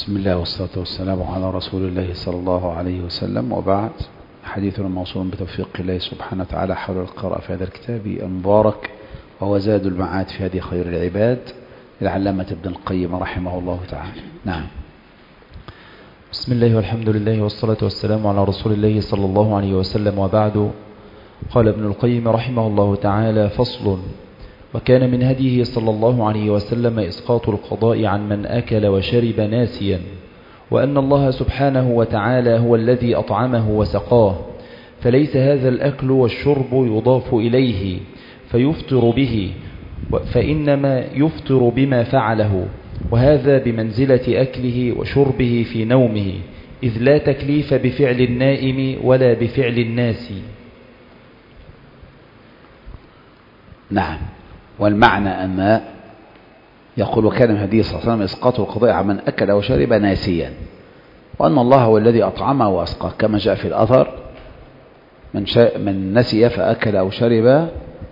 بسم الله والصلاة والسلام على رسول الله صلى الله عليه وسلم، وبعد. حديثنا موصول بتوفيق الله سبحانه وتعالى حول القراءة في هذا الكتاب المبارك، وهو زاد المعاد في هدي خير العباد العلامة ابن القيم رحمه الله تعالى. نعم. بسم الله والحمد لله والصلاة والسلام على رسول الله صلى الله عليه وسلم، وبعد. قال ابن القيم رحمه الله تعالى: فصل. وكان من هديه صلى الله عليه وسلم إسقاط القضاء عن من أكل وشرب ناسيا، وأن الله سبحانه وتعالى هو الذي أطعمه وسقاه، فليس هذا الأكل والشرب يضاف إليه فيفطر به، فإنما يفطر بما فعله، وهذا بمنزلة أكله وشربه في نومه، إذ لا تكليف بفعل النائم ولا بفعل الناس. نعم. والمعنى أن يقول كان من هديه صلى الله عليه وسلم إسقاط القضاء عن من أكل وشرب ناسيا، وأن الله هو الذي أطعمه وأسقاه، كما جاء في الأثر: من نسي فأكل أو شرب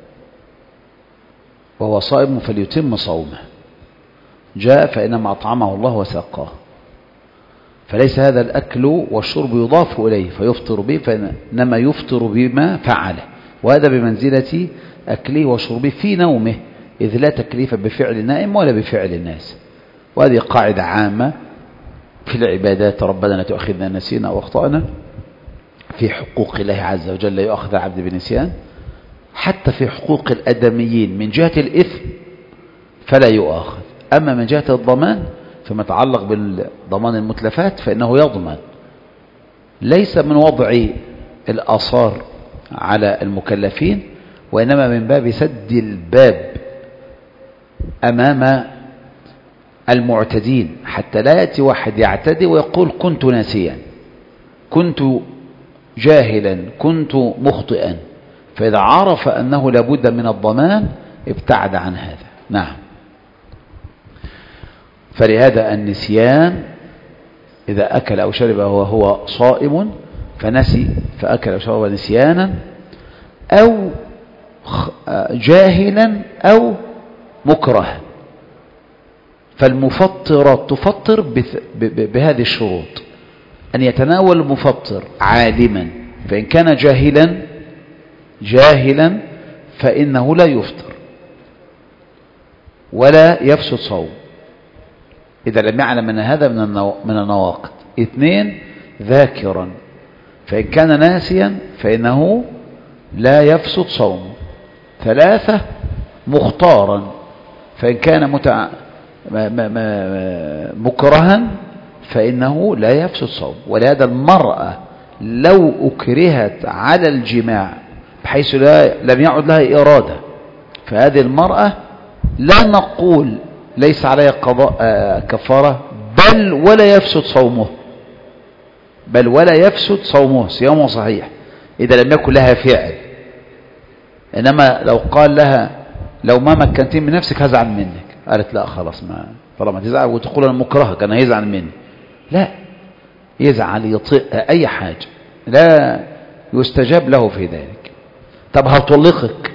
وهو صائم فليتم صومه. جاء فإنما أطعمه الله وسقاه، فليس هذا الأكل والشرب يضاف إليه فيفطر به، فإنما يفطر بما فعله، وهذا بمنزلة أكله وشربه في نومه، إذ لا تكليف بفعل النائم ولا بفعل الناس. وهذه قاعدة عامة في العبادات: ربنا لا تؤاخذنا إن نسينا أو أخطأنا. في حقوق الله عز وجل لا يؤاخذ العبد بنسيان، حتى في حقوق الأدميين من جهة الإثم فلا يؤاخذ، أما من جهة الضمان فيما يتعلق بالضمان المتلفات فإنه يضمن، ليس من وضع الآثار على المكلفين، وإنما من باب سد الباب أمام المعتدين، حتى لا يأتي واحد يعتدي ويقول كنت ناسيا، كنت جاهلا، كنت مخطئا، فإذا عرف أنه لابد من الضمان ابتعد عن هذا. نعم. فلهذا النسيان إذا أكل أو شرب وهو صائم فنسي فأكل أو شرب نسيانا أو جاهلا أو مكره، فالمفطرات تفطر بهذه الشروط: أن يتناول المفطر عالما، فإن كان جاهلا فإنه لا يفطر ولا يفسد صوم إذا لم يعلم أن هذا من النواقض. 2 ذاكرا، فإن كان ناسيا فإنه لا يفسد صومه. 3 مختارا، فإن كان مكرها فإنه لا يفسد صوم. ولهذا المرأة لو أكرهت على الجماع بحيث لم يعد لها إرادة، فهذه المرأة لا نقول ليس عليها قضاء كفارة، بل ولا يفسد صومه، صيامه صحيح إذا لم يكن لها فعل. إنما لو قال لها لو ما مكنتين من نفسك هزعل منك، قالت لا خلاص، ما طالما تزعل وتقول أنا مكرهة كان هيزعل مني، لا، يزعل يطيق أي حاجة، لا يستجاب له في ذلك. طب هطلقك،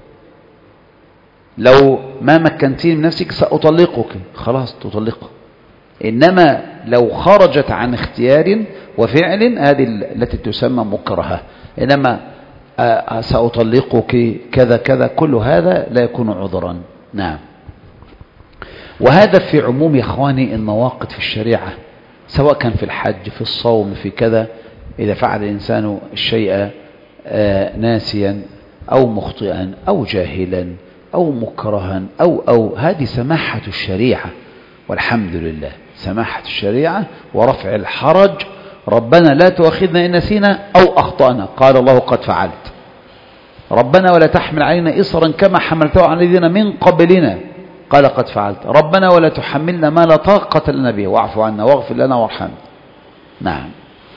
لو ما مكنتين من نفسك سأطلقك، خلاص تطلقه. إنما لو خرجت عن اختيار وفعل هذه التي تسمى مكرهة. إنما سأطلقك كذا كذا، كل هذا لا يكون عذرا. نعم. وهذا في عموم يا إخواني النواقض في الشريعة، سواء كان في الحج، في الصوم، في كذا. إذا فعل الإنسان الشيء ناسيا أو مخطئا أو جاهلا أو مكرها أو هذه سماحة الشريعة، والحمد لله سماحة الشريعة ورفع الحرج. ربنا لا تؤاخذنا إن نسينا أو أخطأنا، قال الله قد فعلت. ربنا ولا تحمل علينا إصرا كما حملته على الذين من قبلنا، قال قد فعلت. ربنا ولا تحملنا ما لا طاقة لنا به، واعف عنا واغفر لنا وارحمنا. نعم.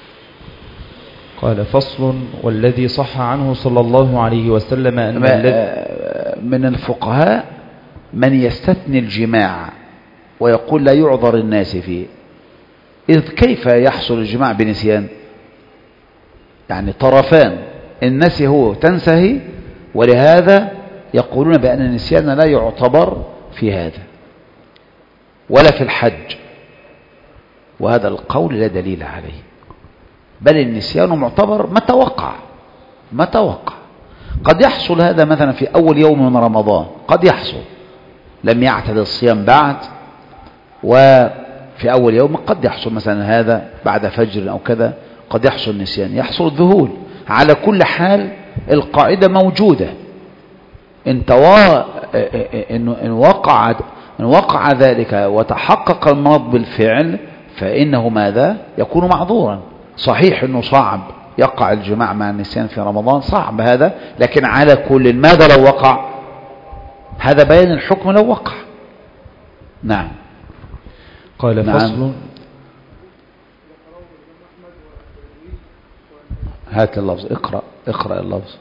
قال: فصل. والذي صح عنه صلى الله عليه وسلم أن من الفقهاء من يستثني الجماع ويقول لا يعذر الناس فيه، إذ كيف يحصل الجماع بنسيان؟ يعني طرفان، النسي هو تنسهي، ولهذا يقولون بأن النسيان لا يعتبر في هذا ولا في الحج. وهذا القول لا دليل عليه، بل النسيان معتبر متى وقع. قد يحصل هذا مثلا في أول يوم من رمضان، قد يحصل لم يعتد الصيام بعد، وفي أول يوم قد يحصل مثلا هذا بعد فجر أو كذا، قد يحصل نسيان، يحصل الذهول. على كل حال القاعدة موجودة، إن وقع ذلك وتحقق المرض بالفعل فإنه ماذا؟ يكون معذورا. صحيح أنه صعب يقع الجماع مع النسيان في رمضان، صعب هذا، لكن على كل ماذا لو وقع؟ هذا بيان الحكم لو وقع. نعم. قال نعم. فصل. هات اللفظ، اقرأ اللفظ.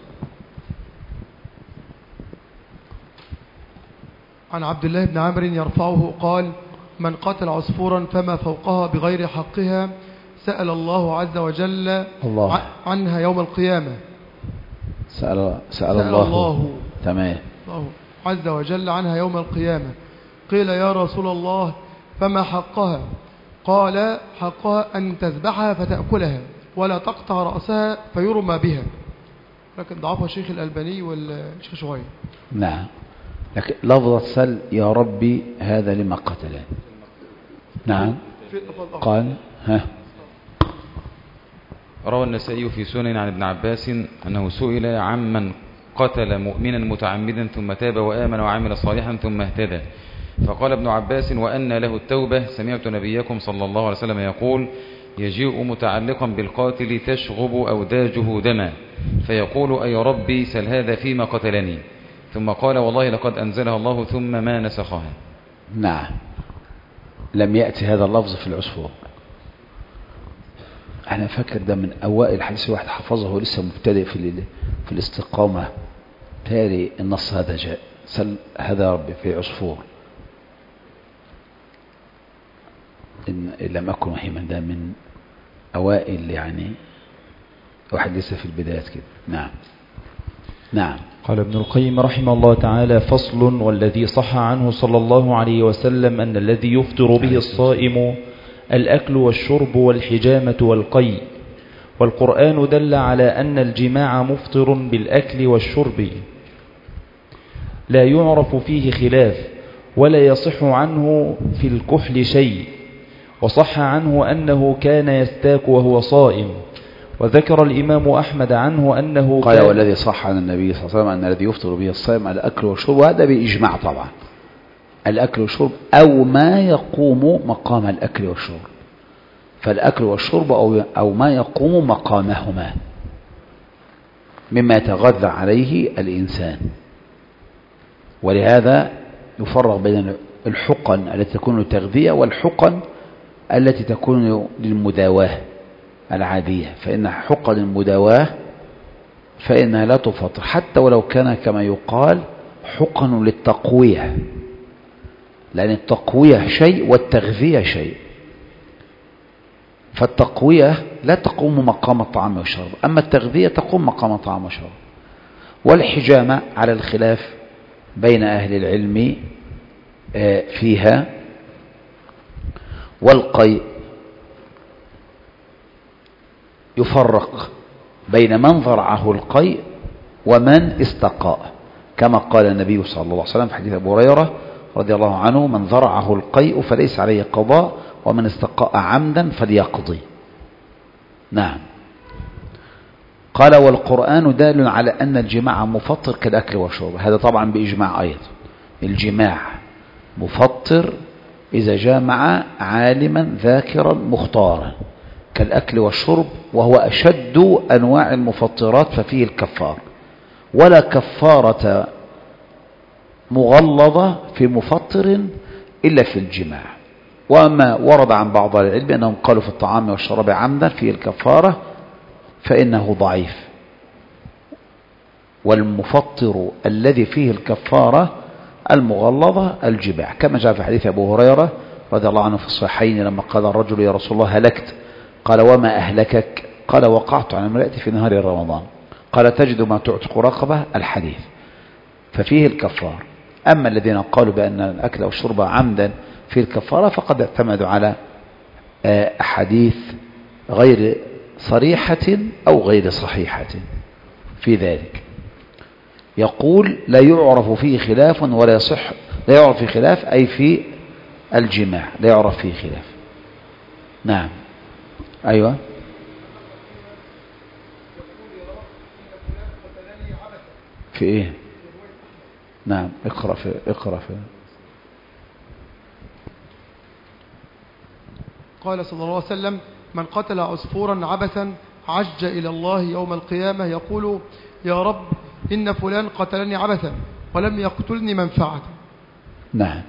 عن عبد الله بن عمرو يرفعه قال: من قتل عصفورا فما فوقها بغير حقها سأل الله عز وجل عنها يوم القيامة. سأل الله تمام الله عز وجل عنها يوم القيامة. قيل: يا رسول الله فما حقها؟ قال: حقها أن تذبحها فتأكلها ولا تقطع رأسها فيرمى بها. لكن ضعفها الشيخ الألباني والشيخ شوية. نعم. لكن لفظة سل يا ربي هذا لما قتله. نعم. قال روى النسائي في سنن عن ابن عباس أنه سئل عمن قتل مؤمنا متعمدا ثم تاب وآمن وعمل صالحا ثم اهتدى، فقال ابن عباس: وأن له التوبة؟ سمعت نبيكم صلى الله عليه وسلم يقول: يجيء متعلقا بالقاتل تشغب أوداجه دما فيقول: أي ربي سل هذا فيما قتلني، ثم قال: والله لقد أنزلها الله ثم ما نسخها. نعم. لم يأتي هذا اللفظ في العصفور. أنا فاكر ده من أوائل حديث واحد حفظه لسه مبتدئ في الاستقامة، تالي النص هذا جاء سل هذا يا ربي في عصفور. إن لم أكن وحيما، ده من أوائل يعني واحد لسه في البدايات كده. نعم. قال ابن القيم رحمه الله تعالى: فصل. والذي صح عنه صلى الله عليه وسلم أن الذي يفطر به الصائم الأكل والشرب والحجامة والقيء، والقرآن دل على أن الجماع مفطر بالأكل والشرب لا يعرف فيه خلاف، ولا يصح عنه في الكحل شيء. وصح عنه أنه كان يستاك وهو صائم. وذكر الإمام أحمد عنه أنه قال: والذي صح عن النبي صلى الله عليه وسلم أن الذي يفطر به الصائم الأكل والشرب، وهذا بإجماع طبعا، الأكل والشرب أو ما يقوم مقام الأكل والشرب، فالأكل والشرب أو ما يقوم مقامهما مما يتغذى عليه الإنسان. ولهذا يفرق بين الحقن التي تكون للتغذية والحقن التي تكون للمداواة العادية. فإن حقن المداواة فإنها لا تفطر حتى ولو كان كما يقال حقن للتقوية، لأن التقوية شيء والتغذية شيء. فالتقوية لا تقوم مقام الطعام والشرب، أما التغذية تقوم مقام الطعام والشرب. والحجامة على الخلاف بين أهل العلم فيها. والقيء يفرق بين من ذرعه القيء ومن استقاء، كما قال النبي صلى الله عليه وسلم في حديث أبو هريرة رضي الله عنه: من ذرعه القيء فليس عليه قضاء ومن استقاء عمدا فليقضي. نعم. قال: والقرآن دال على أن الجماع مفطر كالأكل والشرب. هذا طبعا بإجماع أيضا، الجماع مفطر إذا جامع عالما ذاكرا مختارا كالأكل والشرب، وهو أشد أنواع المفطرات ففيه الكفار، ولا كفارة مغلظة في مفطر إلا في الجماع. وأما ورد عن بعض العلم أنهم قالوا في الطعام والشراب عمدا فيه الكفارة فإنه ضعيف، والمفطر الذي فيه الكفارة المغلظة الجماع، كما جاء في حديث أبو هريرة رضي الله عنه في الصحيحين لما قال الرجل: يا رسول الله هلكت. قال: وما أهلكك؟ قال: وقعت على امرأتي في نهار رمضان. قال: تجد ما تعتق رقبة؟ الحديث. ففيه الكفار. أما الذين قالوا بأن الأكل والشرب عمدا في الكفارة فقد اعتمدوا على أحاديث غير صريحة أو غير صحيحة في ذلك. يقول لا يعرف فيه خلاف ولا يصح، لا يعرف فيه خلاف أي في الجماع لا يعرف فيه خلاف. نعم. أيوة. في إيه؟ نعم. اقرأ في قال صلى الله عليه وسلم: من قتل عصفورا عبثا عج إلى الله يوم القيامة يقول: يا رب إن فلان قتلني عبثا ولم يقتلني منفعة. نعم.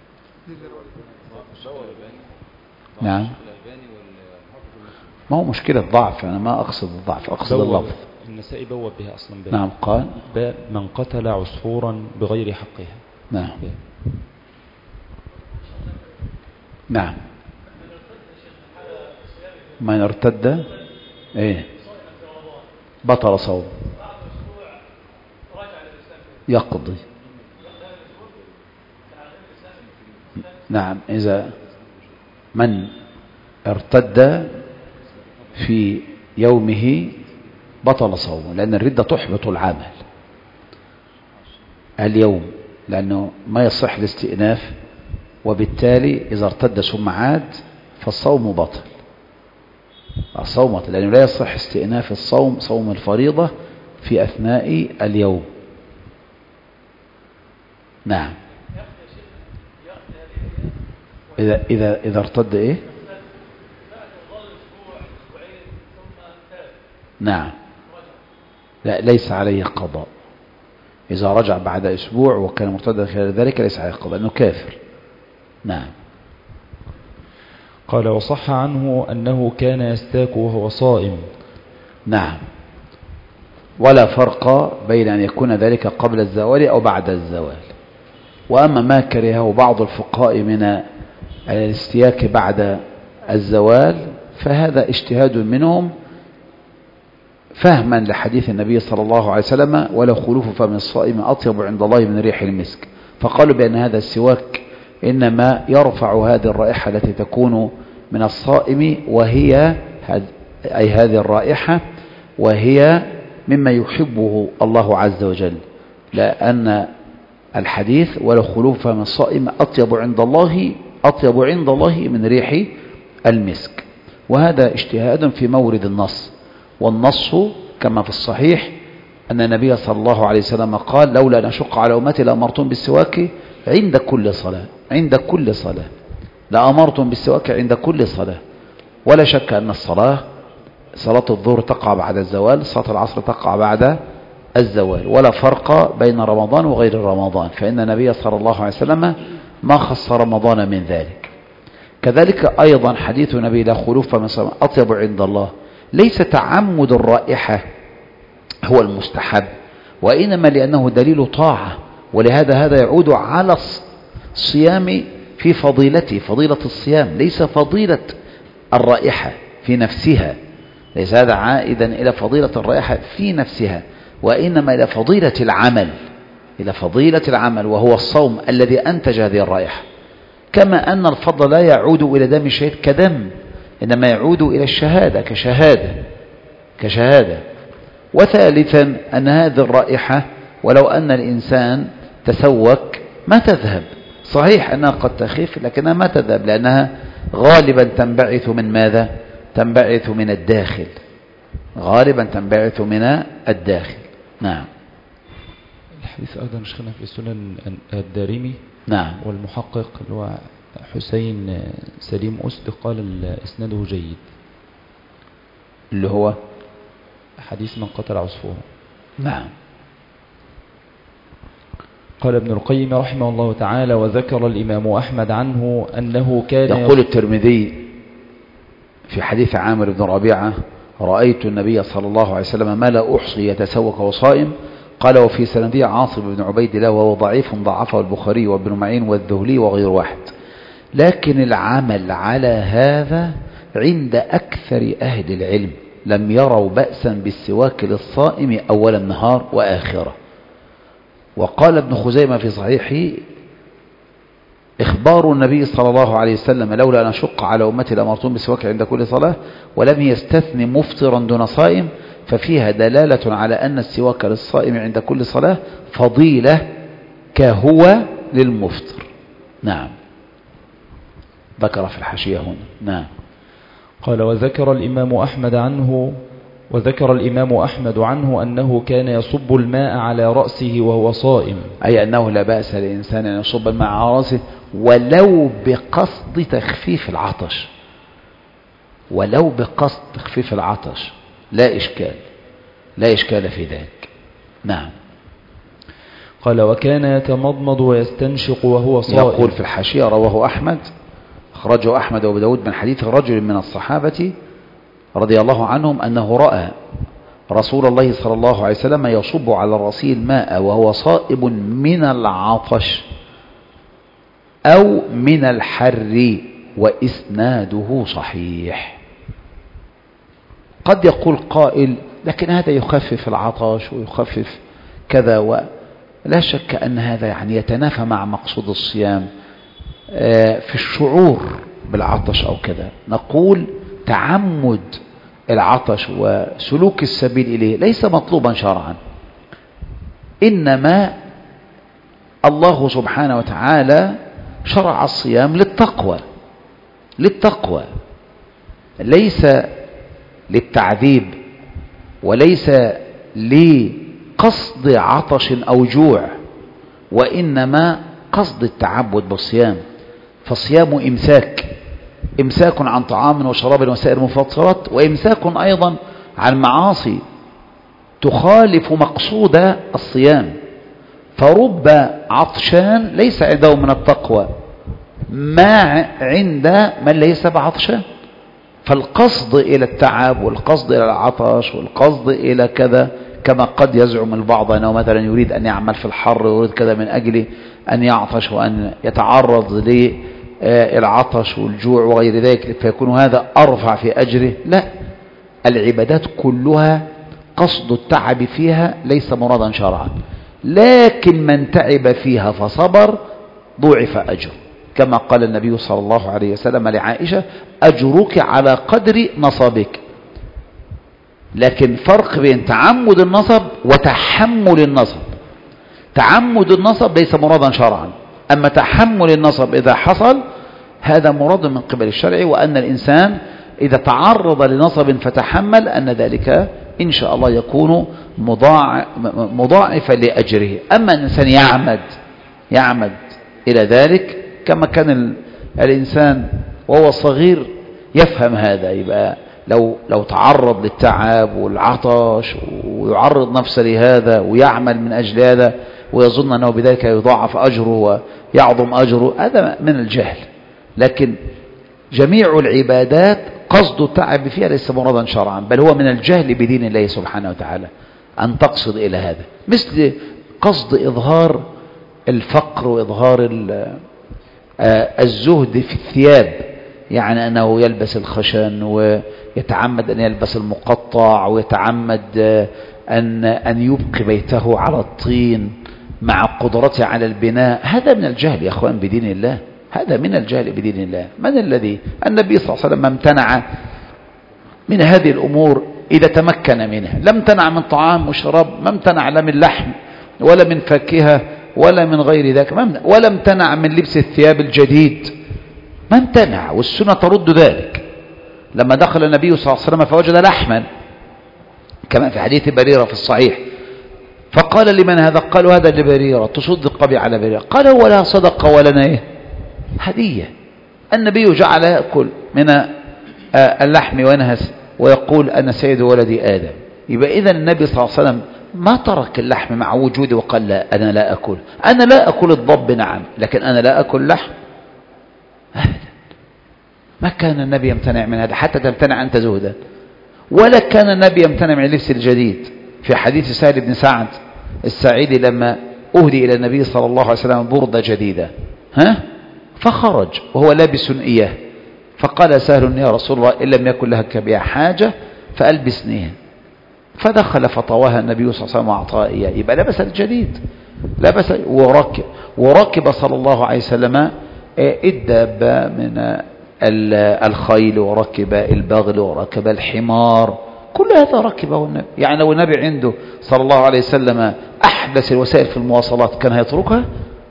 نعم. ما هو مشكلة ضعف، أنا ما أقصد الضعف، أقصد اللفظ. النسائي بوب بها أصلا بها. نعم. قال من قتل عصفورا بغير حقها. نعم. نعم. من ارتد ايه بطل صوم يقضي. نعم. إذا من ارتد في يومه بطل صومه، لأن الردة تحبط العمل اليوم، لأنه ما يصح الاستئناف، وبالتالي إذا ارتد ثم عاد فالصوم بطل. الصوم لأنه لا يصح استئناف الصوم، صوم الفريضة، في أثناء اليوم. نعم. إذا ارتد إيه؟ نعم. لا، ليس عليه قضاء. إذا رجع بعد أسبوع وكان مرتدا خلال ذلك ليس عليه قضاء، لأنه كافر. نعم. قال: وصح عنه أنه كان يستاك وهو صائم. نعم. ولا فرق بين أن يكون ذلك قبل الزوال أو بعد الزوال. وأما ما كرهه بعض الفقهاء من الاستياك بعد الزوال فهذا اجتهاد منهم فهما لحديث النبي صلى الله عليه وسلم: ولا خلوف فم الصائم أطيب عند الله من ريح المسك. فقالوا بأن هذا السواك إنما يرفع هذه الرائحة التي تكون من الصائم، وهي أي هذه الرائحة وهي مما يحبه الله عز وجل، لأن الحديث ولا خلوف فم الصائم أطيب عند الله من ريح المسك. وهذا اجتهاد في مورد النص، والنص كما في الصحيح أن النبي صلى الله عليه وسلم قال: لولا أن أشق على أمتي لأمرتم بالسواك عند كل صلاة لأمرتم بالسواك عند كل صلاة. ولا شك أن صلاة الظهر تقع بعد الزوال، صلاة العصر تقع بعد الزوال، ولا فرق بين رمضان وغير رمضان، فإن النبي صلى الله عليه وسلم ما خص رمضان من ذلك. كذلك أيضا حديث النبي: لا خلوف من صائم أطيب عند الله، ليس تعمد الرائحة هو المستحب، وإنما لأنه دليل طاعة، ولهذا هذا يعود على الصيام في فضيلته، فضيلة الصيام، ليس فضيلة الرائحة في نفسها، ليس هذا عائدا إلى فضيلة الرائحة في نفسها، وإنما إلى فضيلة العمل، وهو الصوم الذي أنتج هذه الرائحة. كما أن الفضل لا يعود إلى دم الشهيد كدم، إنما يعود إلى الشهادة كشهادة. وثالثا أن هذه الرائحة ولو أن الإنسان تسوك ما تذهب، صحيح أنها قد تخف لكنها ما تذهب، لأنها غالبا تنبعث من ماذا؟ تنبعث من الداخل، غالبا تنبعث من الداخل. نعم. الحديث أيضا شيخنا في سنن الدارمي. نعم. والمحقق اللي هو حسين سليم أسد قال إسناده جيد، اللي هو حديث من قتل عصفورا. نعم. قال ابن القيم رحمه الله تعالى: وذكر الإمام أحمد عنه أنه كان يقول الترمذي في حديث عامر بن ربيعة: رأيت النبي صلى الله عليه وسلم ما لا أحصي يتسوك وصائم. قال: وفي سنده عاصم بن عبيد الله وهو ضعيف ضعفه البخاري وابن معين والذهلي وغير واحد. لكن العمل على هذا عند أكثر أهل العلم، لم يروا بأسا بالسواك للصائم أول النهار وآخره. وقال ابن خزيمة في صحيحه: إخبار النبي صلى الله عليه وسلم لولا أن أشق على أمتي لأمرتهم بالسواك عند كل صلاة ولم يستثن مفطرا دون صائم، ففيها دلالة على أن السواك للصائم عند كل صلاة فضيلة كهو للمفطر. نعم، ذكر في الحاشية هنا. نعم. قال وذكر الإمام أحمد عنه أنه كان يصب الماء على رأسه وهو صائم، أي أنه لا بأس للإنسان أن يصب الماء على رأسه ولو بقصد تخفيف العطش، ولو بقصد تخفيف العطش لا إشكال في ذلك. نعم. قال وكان يتمضمض ويستنشق وهو صائم. يقول في الحاشية رواه أحمد، أخرجه أحمد وأبو داود من حديث رجل من الصحابة رضي الله عنهم أنه رأى رسول الله صلى الله عليه وسلم يصب على رأسه الماء وهو صائب من العطش أو من الحر، وإسناده صحيح. قد يقول قائل لكن هذا يخفف العطش ويخفف كذا، ولا شك أن هذا يعني يتنافى مع مقصود الصيام في الشعور بالعطش أو كذا. نقول تعمد العطش وسلوك السبيل إليه ليس مطلوبا شرعا، إنما الله سبحانه وتعالى شرع الصيام للتقوى، ليس للتعذيب وليس لقصد عطش أو جوع، وإنما قصد التعبد بالصيام. فالصيام إمساك عن طعام وشراب وسائر المفطرات، وإمساك أيضا عن معاصي تخالف مقصود الصيام. فرب عطشان ليس عنده من التقوى ما عند من ليس بعطشان. فالقصد إلى التعب والقصد إلى العطش والقصد إلى كذا، كما قد يزعم البعض أنه مثلا يريد أن يعمل في الحر ويريد كذا من أجل أن يعطش وأن يتعرض للعطش والجوع وغير ذلك فيكون هذا أرفع في أجره. لا، العبادات كلها قصد التعب فيها ليس مرادا شرعا، لكن من تعب فيها فصبر ضعف أجره، كما قال النبي صلى الله عليه وسلم لعائشة أجرك على قدر نصبك. لكن فرق بين تعمد النصب وتحمل النصب. تعمد النصب ليس مرادا شرعا، أما تحمل النصب إذا حصل هذا مراد من قبل الشرع، وأن الإنسان إذا تعرض لنصب فتحمل أن ذلك إن شاء الله يكون مضاعفا لأجره. أما الإنسان يعمد إلى ذلك كما كان الإنسان وهو صغير يفهم هذا، يبقى لو تعرض للتعب والعطش ويعرض نفسه لهذا ويعمل من أجل هذا ويظن أنه بذلك يضاعف أجره ويعظم أجره، هذا من الجهل. لكن جميع العبادات قصد التعب فيها ليس مرادا شرعا، بل هو من الجهل بدين الله سبحانه وتعالى أن تقصد إلى هذا، مثل قصد إظهار الفقر وإظهار الزهد في الثياب، يعني أنه يلبس الخشن ويتعمد أن يلبس المقطع ويتعمد أن يبقي بيته على الطين مع قدرته على البناء. هذا من الجهل يا أخوان بدين الله، هذا من الجهل بدين الله. من الذي النبي صلى الله عليه وسلم امتنع من هذه الأمور إذا تمكن منها، لم امتنع من طعام وشراب، ما امتنع لا من لحم ولا من فاكهة ولا من غير ذلك، ولا امتنع من لبس الثياب الجديد، ما امتنع، والسنة ترد ذلك. لما دخل النبي صلى الله عليه وسلم فوجد لحما كما في حديث بريرة في الصحيح، فقال لمن هذا؟ قالوا هذا لبريرة، تصدق بي على بريرة. قال ولا صدقة ولنا هدية. النبي جعل يأكل من اللحم وينهس ويقول أنا سيد ولدي آدم. يبقى إذن النبي صلى الله عليه وسلم ما ترك اللحم مع وجوده وقال لا أنا لا أكل، أنا لا أكل الضب نعم، لكن أنا لا أكل لحم أبدا. ما كان النبي يمتنع من هذا حتى تمتنع أنت زهدا، ولا كان النبي يمتنع من اللبس الجديد. في حديث سهل بن سعد الساعدي لما أهدي إلى النبي صلى الله عليه وسلم بردة جديدة فخرج وهو لابس إياه، فقال سهل يا رسول الله إن لم يكن لك بها حاجة فألبسنيها، فدخل فطواها النبي صلى الله عليه وسلم وأعطاه إياه. يبقى لبس الجديد، لبس وركب صلى الله عليه وسلم الدابة من الخيل وركب البغل وركب الحمار، كل هذا ركبه النبي. يعني لو النبي عنده صلى الله عليه وسلم أحدث الوسائل في المواصلات كان هيتركها؟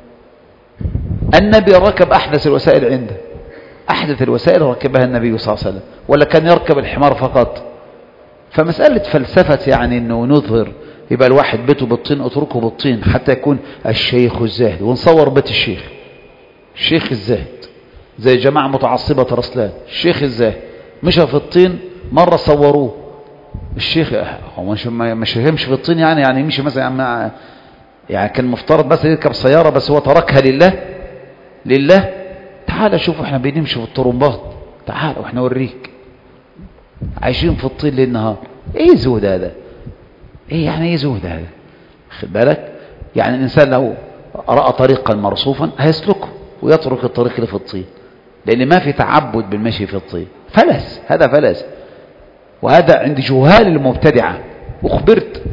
النبي ركب أحدث الوسائل عنده، أحدث الوسائل ركبها النبي صلى الله عليه وسلم، ولا كان يركب الحمار فقط؟ فمسألة فلسفة يعني أنه نظهر يبقى الواحد بيته بالطين اتركه بالطين حتى يكون الشيخ الزاهد، ونصور بيت الشيخ الزاهد زي جماعة متعصبة رسلان، الشيخ الزاهد مشى في الطين، مرة صوروه الشيخ هو مش يمشي في الطين، يعني يمشي مثلا يعني كان مفترض بس يركب سيارة، بس هو تركها لله. تعال شوف احنا بنمشي في الطرمبات، تعال واحنا اوريك عايشين في الطين ليل نهار. ايه زهد هذا؟ ايه يعني ايه زهد هذا؟ خد بالك، يعني الانسان لو رأى طريقا مرصوفا هيسلكه ويترك الطريق اللي في الطين، لان ما في تعبد بالمشي في الطين، فلس، هذا فلس. وهذا عند جهال المبتدعة. أخبرت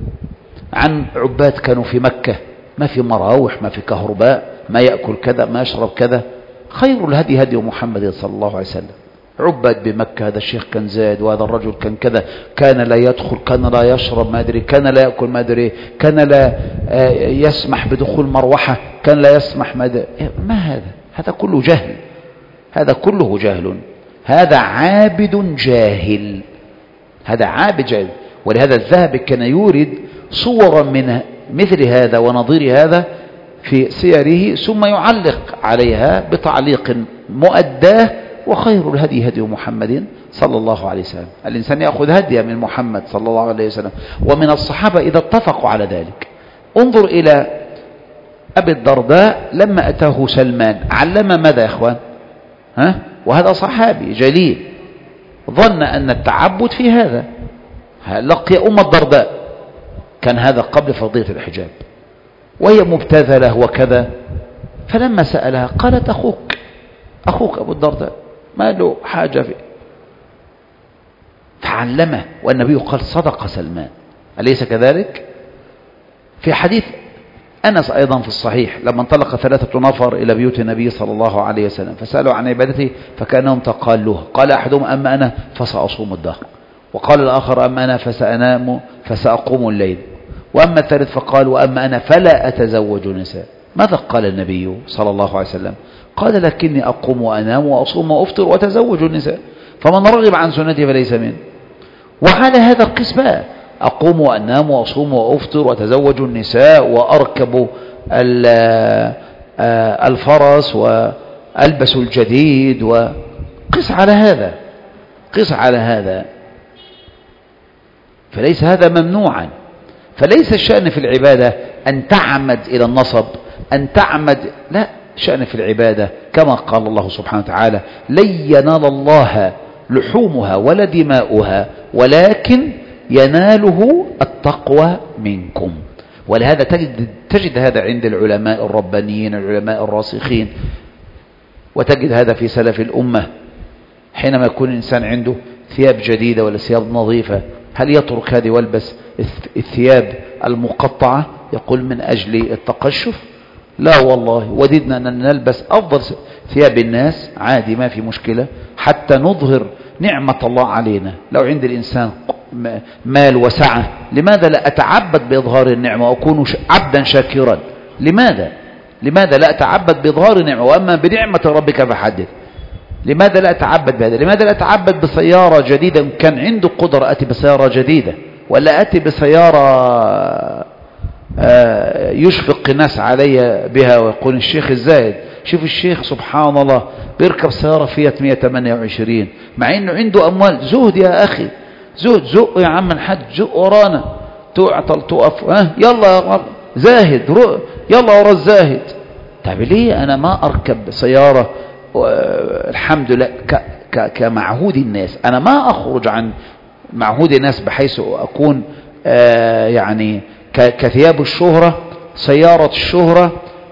عن عباد كانوا في مكة ما في مراوح، ما في كهرباء، ما يأكل كذا، ما يشرب كذا. خير الهدي هدي محمد صلى الله عليه وسلم. عباد بمكة، هذا الشيخ كان زاد، وهذا الرجل كان كذا، كان لا يدخل، كان لا يشرب ما أدري، كان لا يأكل ما أدري، كان لا يسمح بدخول مروحة، كان لا يسمح ما أدري. ما هذا؟ هذا كله جهل، هذا كله جهل، هذا عابد جاهل، هذا عابد جاهل. ولهذا الذهبي كان يورد صورا من مثل هذا ونظير هذا في سيره، ثم يعلق عليها بتعليق مؤداه: وخير الهدي هدي محمد صلى الله عليه وسلم. الإنسان يأخذ هديه من محمد صلى الله عليه وسلم، ومن الصحابة إذا اتفقوا على ذلك. انظر إلى أبي الدرداء لما أتاه سلمان علم ماذا يا إخوان؟ وهذا صحابي جليل، ظن أن التعبد في هذا. لقي أم الدرداء، كان هذا قبل فرضية الحجاب، وهي مبتذلة وكذا، فلما سألها قالت: أخوك أبو الدرداء ما له حاجة فيه. فعلمه، والنبي قال: صدق سلمان. أليس كذلك؟ في حديث أنس أيضا في الصحيح، لما انطلق 3 نفر إلى بيوت النبي صلى الله عليه وسلم فسألوا عن عبادته فكأنهم تقالوها، قال أحدهم: أما أنا فسأصوم الدهر، وقال الآخر: أما أنا فسأنام فسأقوم الليل، وأما الثالث فقال: وأما أنا فلا أتزوج نساء. ماذا قال النبي صلى الله عليه وسلم؟ قال: لكني أقوم وأنام وأصوم وأفطر وأتزوج النساء، فمن رغب عن سنتي فليس مني. وعلى هذا القيس بقى: أقوم وأنام وأصوم وأفطر وأتزوج النساء وأركب الفرس وألبس الجديد، وقس على هذا، قس على هذا. فليس هذا ممنوعا. فليس الشأن في العبادة أن تعمد إلى النصب، أن تعمد، لا، شأن في العبادة كما قال الله سبحانه وتعالى: لن ينال الله لحومها ولا دماؤها ولكن يناله التقوى منكم. ولهذا تجد هذا عند العلماء الربانيين، العلماء الراسخين، وتجد هذا في سلف الأمة. حينما يكون الإنسان عنده ثياب جديدة ولا ثياب نظيفة، هل يترك هذه والبس الثياب المقطعة يقول من أجل التقشف؟ لا والله، وددنا أن نلبس أفضل ثياب الناس عادي، ما في مشكلة، حتى نظهر نعمة الله علينا. لو عند الإنسان مال وسعة، لماذا لا أتعبد بإظهار النعمة وأكون عبدا شاكرا؟ لماذا لا أتعبد بإظهار النعمة؟ وأما بنعمة ربك فحدث. لماذا لا أتعبد بهذا؟ لماذا لا أتعبد بسيارة جديدة؟ كان عنده قدرة أتي بسيارة جديدة، ولا أتي بسيارة يشفق الناس علي بها ويقول الشيخ الزاهد. شوف الشيخ سبحان الله بيركب سيارة فيات 128 مع انه عنده اموال. زهد يا اخي، زق يا عم الحاج، زق ورانا، تعطل تقف، يلا يا رب زاهد، يلا ورا الزاهد. طيب ليه انا ما اركب سيارة الحمد لله كمعهود الناس؟ انا ما اخرج عن معهود الناس بحيث اكون يعني كثياب الشهرة، سيارة الشهرة،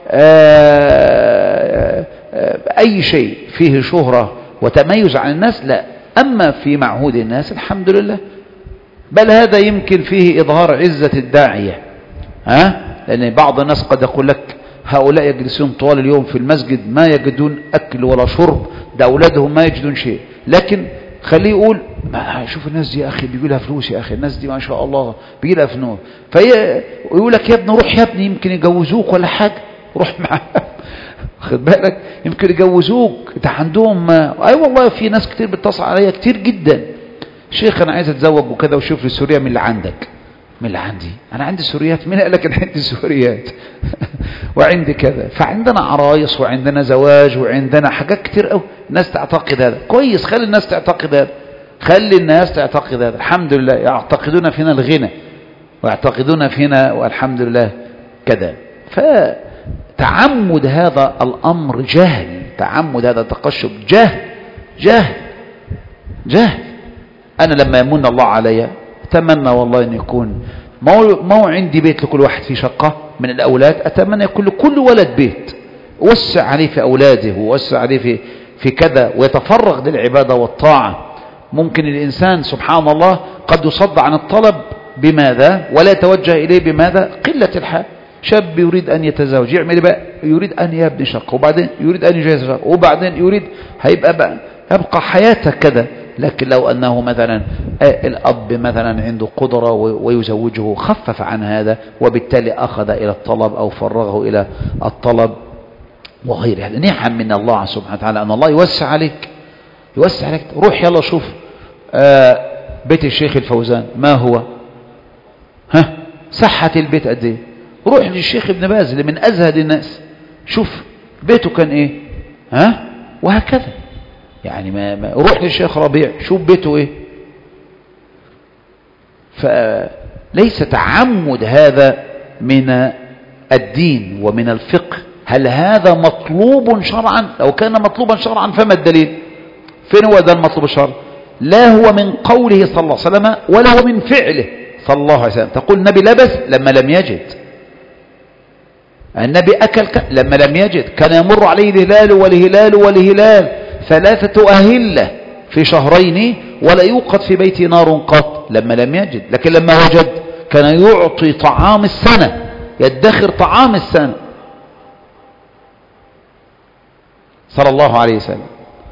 أي شيء فيه شهرة وتميز عن الناس، لا. أما في معهود الناس الحمد لله، بل هذا يمكن فيه إظهار عزة الداعية، لأن بعض الناس قد يقول لك هؤلاء يجلسون طوال اليوم في المسجد ما يجدون أكل ولا شرب، ده أولادهم ما يجدون شيء، لكن خليه يقول شوف الناس دي يا أخي بيجي لها فلوس، يا أخي الناس دي ما شاء الله بيجي لها فلوس، ويقول لك يا ابني روح يا ابني يمكن يجوزوك ولا حاجة، روح معاه خد بالك يمكن يجوزوك، ده عندهم أي والله في ناس كتير بتتصل عليا كتير جدا، شيخ أنا عايز أتزوج وكذا وشوف لي سوريا من اللي عندك. من اللي عندي أنا عندي سوريات؟ مين قال لك أنا عندي سوريات وعندي كذا. فعندنا عرايس وعندنا زواج وعندنا حاجات كتير قوي. الناس تعتقد هذا كويس، خلي الناس تعتقد هذا، خلي الناس تعتقد هذا. الحمد لله يعتقدون فينا الغنى ويعتقدون فينا والحمد لله كذا. فتعمد هذا الأمر جهل، تعمد هذا التقشف جهل. أنا لما يمن الله علي أتمنى والله أن يكون ما هو عندي بيت لكل واحد في شقة من الأولاد، أتمنى يكون لكل ولد بيت، وسع عليه في أولاده ووسع عليه في كذا، ويتفرغ للعبادة والطاعة. ممكن الإنسان سبحان الله قد يصد عن الطلب بماذا ولا يتوجه إليه بماذا؟ قلة الحال. شاب يريد أن يتزوج يعمل بقى، يريد أن يبني شقة، وبعدين يريد أن يجهز شقة، وبعدين يريد يبقى حياته كذا. لكن لو أنه مثلا الأب مثلا عنده قدرة ويزوجه خفف عن هذا، وبالتالي أخذ إلى الطلب أو فرغه إلى الطلب وغير هذا. نعم من الله سبحانه وتعالى أن الله يوسع عليك. روح يلا شوف بيت الشيخ الفوزان ما هو، صحة البيت قد ايه. روح للشيخ ابن باز اللي من أزهد الناس، شوف بيته كان ايه، وهكذا. يعني ما روح للشيخ ربيع شوف بيته ايه. فليس تعمد هذا من الدين ومن الفقه. هل هذا مطلوب شرعا؟ لو كان مطلوبا شرعا فما الدليل؟ فين هو ده المطلوب الشرعي؟ لا هو من قوله صلى الله عليه وسلم ولا هو من فعله صلى الله عليه وسلم. تقول النبي لبس لما لم يجد، النبي أكل لما لم يجد، كان يمر عليه الهلال والهلال 3 أهلة في شهرين ولا يوقد في بيتي نار قط لما لم يجد. لكن لما وجد كان يعطي طعام السنة، يدخر طعام السنة صلى الله عليه وسلم.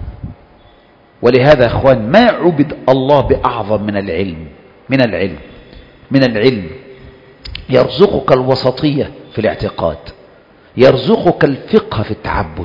ولهذا أخوان ما عبد الله بأعظم من العلم. يرزقك الوسطية في الاعتقاد، يرزقك الفقه في التعبد،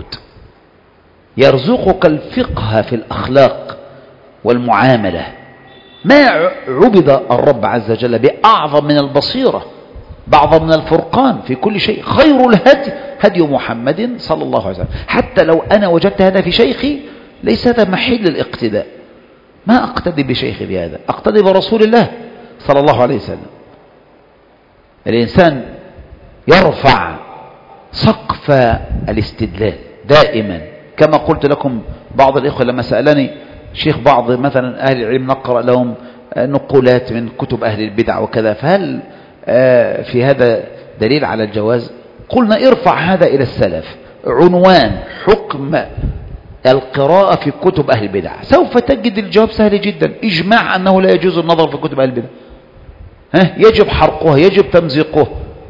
يرزقك الفقه في الأخلاق والمعاملة. ما عبد الرب عز وجل بأعظم من البصيرة، بأعظم من الفرقان في كل شيء. خير الهدي هدي محمد صلى الله عليه وسلم. حتى لو أنا وجدت هذا في شيخي ليس هذا محل الاقتداء، ما أقتدي بشيخي بهذا، أقتدي برسول الله صلى الله عليه وسلم. الإنسان يرفع سقف الاستدلال دائما. كما قلت لكم بعض الإخوة لما سألني شيخ بعض مثلا أهل العلم نقرأ لهم نقولات من كتب أهل البدع وكذا، فهل في هذا دليل على الجواز؟ قلنا ارفع هذا إلى السلف، عنوان حكم القراءة في كتب أهل البدع، سوف تجد الجواب سهل جدا. إجماع أنه لا يجوز النظر في كتب أهل البدع، يجب حرقها، يجب تمزيقه،